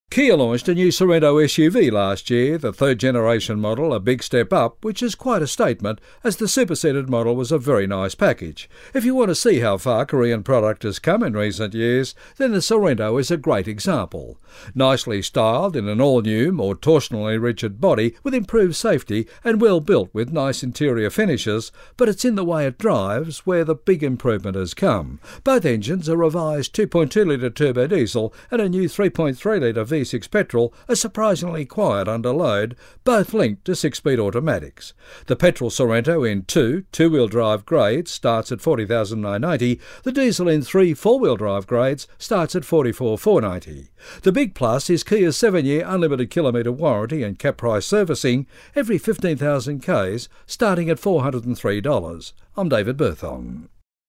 Kia launched a new Sorento SUV last year, the third generation model, a big step up, which is quite a statement, as the superseded model was a very nice package. If you want to see how far Korean product has come in recent years, then the Sorento is a great example. Nicely styled in an all-new, more torsionally rigid body with improved safety and well built with nice interior finishes, but it's in the way it drives where the big improvement has come. Both engines, a revised 2.2-litre turbo diesel and a new 3.3-litre V6 petrol, are surprisingly quiet under load, both linked to 6-speed automatics. The petrol Sorento in two-wheel drive grades starts at $40,990. The diesel in 3 4-wheel drive grades starts at $44,490. The big plus is Kia's 7-year unlimited kilometre warranty and cap price servicing every 15,000 Ks, starting at $403. I'm David Berthong.